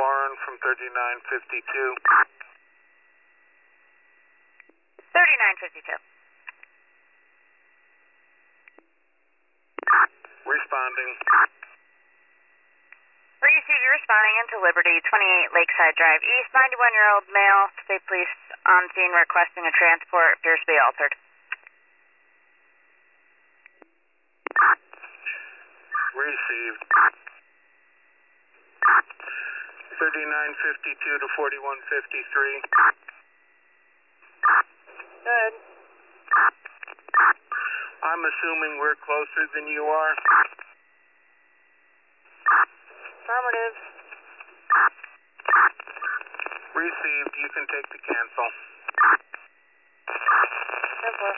Warren from 3952. 3952. Responding. Received, you're responding into Liberty, 28 Lakeside Drive East, 91-year-old male, state police on scene requesting a transport, appears to be altered. Received. 3952 to 4153. Good. I'm assuming we're closer than you are. Affirmative. Received. You can take the cancel. Simple.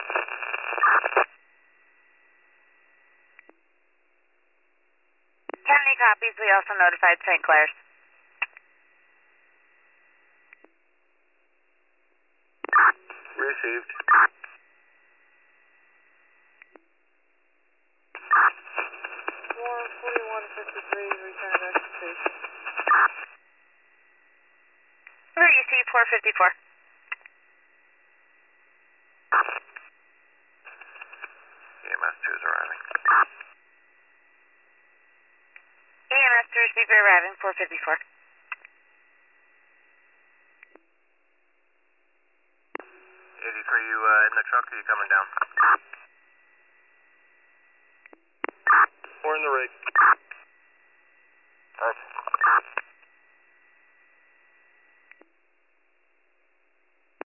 County copies. We also notified St. Clair's. Received. Warren 4153, return to station. Where you see 454. EMS 2 is arriving. EMS 2 receiver arriving, 454. 83, you in the truck or you coming down? We're in the rig.